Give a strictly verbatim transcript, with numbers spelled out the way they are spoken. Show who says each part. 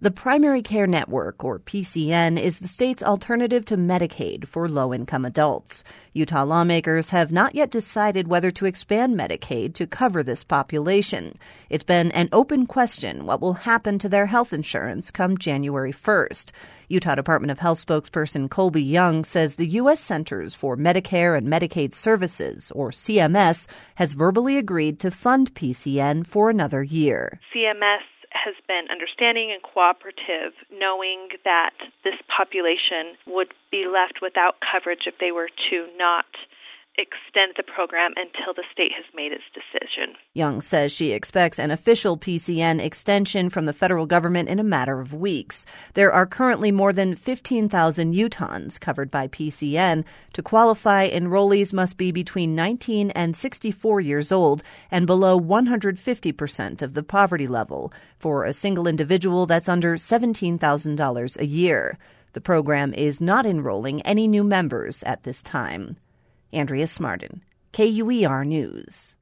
Speaker 1: The Primary Care Network, or P C N, is the state's alternative to Medicaid for low-income adults. Utah lawmakers have not yet decided whether to expand Medicaid to cover this population. It's been an open question what will happen to their health insurance come January first. Utah Department of Health spokesperson Colby Young says the U S Centers for Medicare and Medicaid Services, or C M S, has verbally agreed to fund P C N for another year.
Speaker 2: C M S has been understanding and cooperative, knowing that this population would be left without coverage if they were to not extend the program until the state has made its decision.
Speaker 1: Young says she expects an official P C N extension from the federal government in a matter of weeks. There are currently more than fifteen thousand Utahns covered by P C N. To qualify, enrollees must be between nineteen and sixty-four years old and below one hundred fifty percent of the poverty level. For a single individual, that's under seventeen thousand dollars a year. The program is not enrolling any new members at this time. Andrea Smarden, K U E R News.